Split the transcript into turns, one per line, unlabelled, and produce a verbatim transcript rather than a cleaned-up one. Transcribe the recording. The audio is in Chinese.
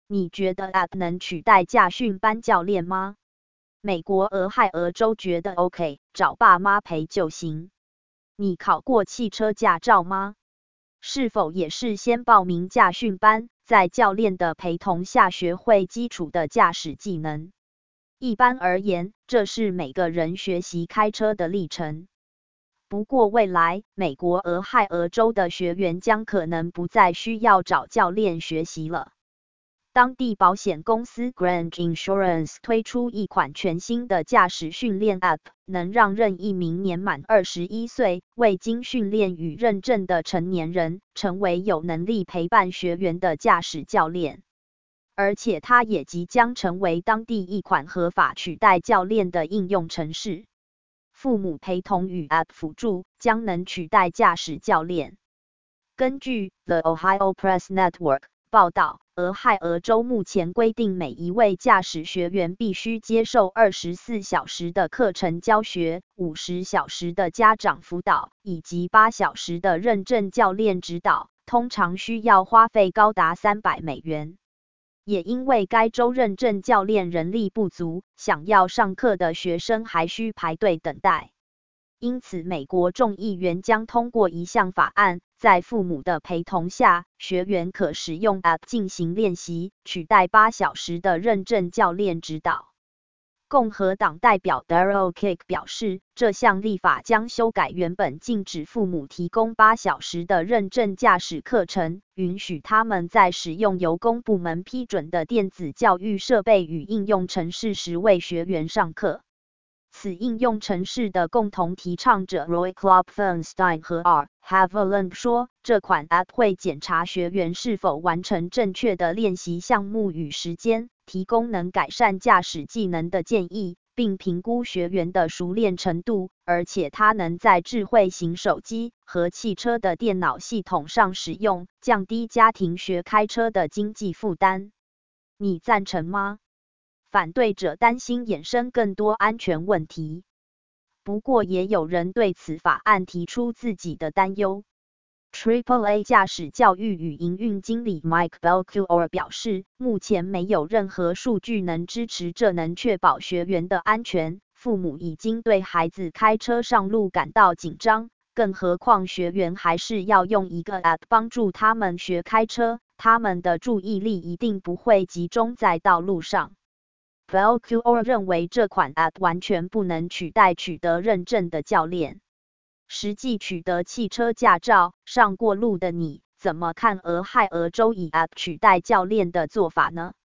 你觉得 App 能取代驾训班教练吗？美国俄亥俄州觉得 OK， 找爸妈陪就行。你考过汽车驾照吗？是否也是先报名驾训班，在教练的陪同下学会基础的驾驶技能？一般而言，这是每个人学习开车的历程。不过未来，美国俄亥俄州的学员将可能不再需要找教练学习了。当地保险公司 Grand Insurance 推出一款全新的驾驶训练 App， 能让任意名年满二十一岁、未经训练与认证的成年人，成为有能力陪伴学员的驾驶教练。而且它也即将成为当地一款合法取代教练的应用程式。父母陪同与 App 辅助将能取代驾驶教练。根据 The Ohio Press Network 报道，俄亥俄州目前规定每一位驾驶学员必须接受二十四小时的课程教学、五十小时的家长辅导，以及八小时的认证教练指导，通常需要花费高达三百美元。也因为该州认证教练人力不足，想要上课的学生还需排队等待。因此，美国众议员将通过一项法案，在父母的陪同下，学员可使用 App 进行练习，取代八小时的认证教练指导。共和党代表 Darrell Kick 表示，这项立法将修改原本禁止父母提供八小时的认证驾驶课程，允许他们在使用由公部门批准的电子教育设备与应用程式时为学员上课。此应用程式的共同提倡者 Roy Klopfenstein 和 R. Haviland 说，这款 App 会检查学员是否完成正确的练习项目与时间，提供能改善驾驶技能的建议，并评估学员的熟练程度，而且它能在智慧型手机和汽车的电脑系统上使用，降低家庭学开车的经济负担。你赞成吗？反对者担心衍生更多安全问题。不过也有人对此法案提出自己的担忧。Triple A 驾驶教育与营运经理 Mike Belcour 表示，目前没有任何数据能支持这能确保学员的安全。父母已经对孩子开车上路感到紧张，更何况学员还是要用一个 App 帮助他们学开车，他们的注意力一定不会集中在道路上。Belcour 认为这款 App 完全不能取代取得认证的教练。实际取得汽车驾照、上过路的你，怎么看俄亥俄州以 App 取代教练的做法呢？